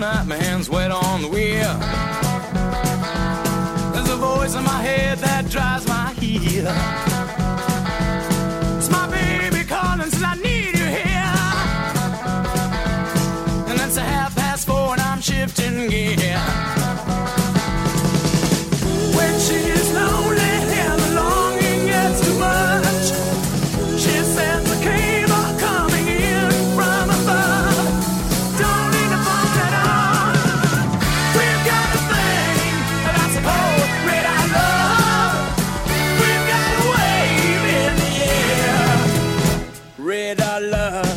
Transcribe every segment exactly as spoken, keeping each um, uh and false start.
night, my hands wet on the wheel. There's a voice in my head that drives my heel. It's my baby calling, says I need you here. And it's a half past four and I'm shifting gear. When she's lonely and the longing gets too much, she sends a cable coming in from above. Don't need to fight that on. We've got a thing that I suppose red I love. We've got a wave in the air. Red I love.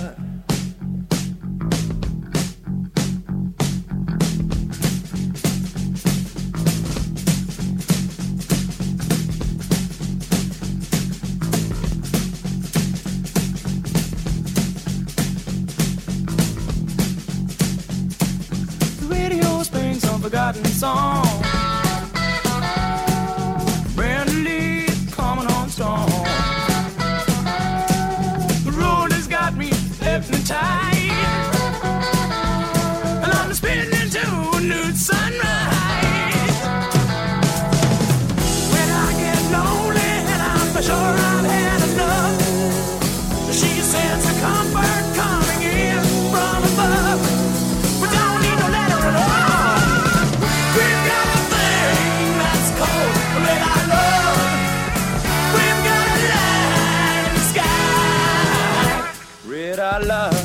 Forgotten song. Brand new leaf coming on strong. The road has got me hypnotized, and I'm spinning into a new sunrise. When I get lonely and I'm for sure I've had enough, she sends a comfort coming in from above. We don't need no letter at all. We've got a thing that's cold, red I love. We've got a light in the sky, red I love.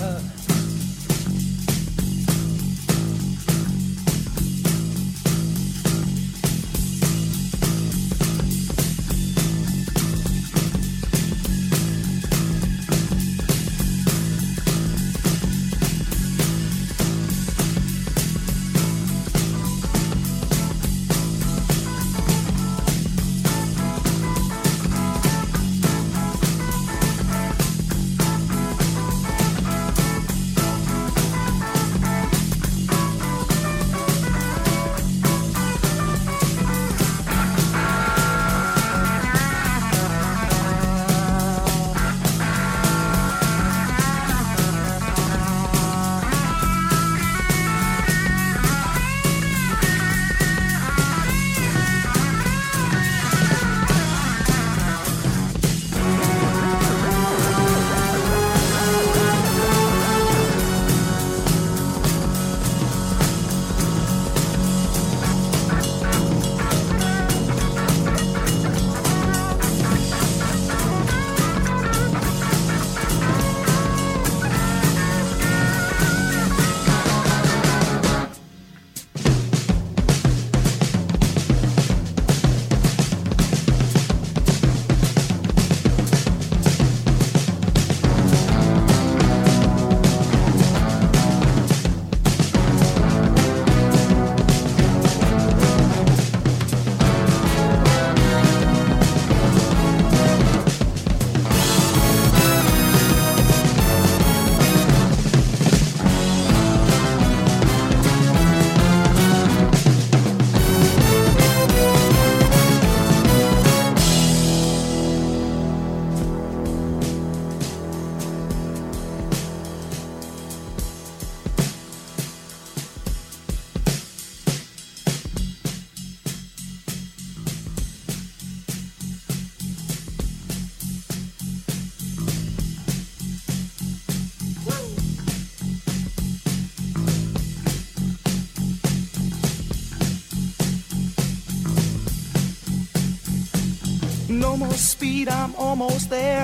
No more speed, I'm almost there.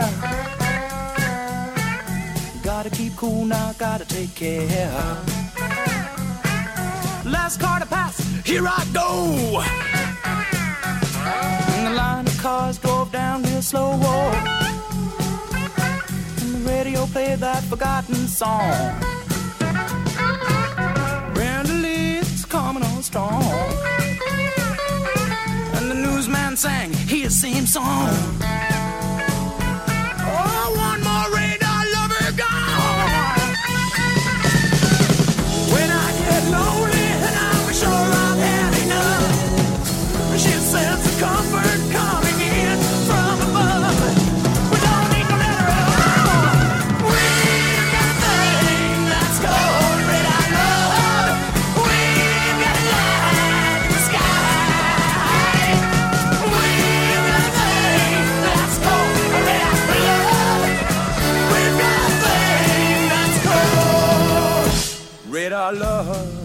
Gotta keep cool now, gotta take care. Last car to pass, here I go. And the line of cars drove down real slow. And the radio played that forgotten song. Brand new leaves coming on strong. And the newsman sang his same song. Oh, one more radar lover gone. When I get lonely and I'm sure I've had enough, she says the comfort coming in from above. We don't need no letter at all. We've got a thing that's called red I love. We our love.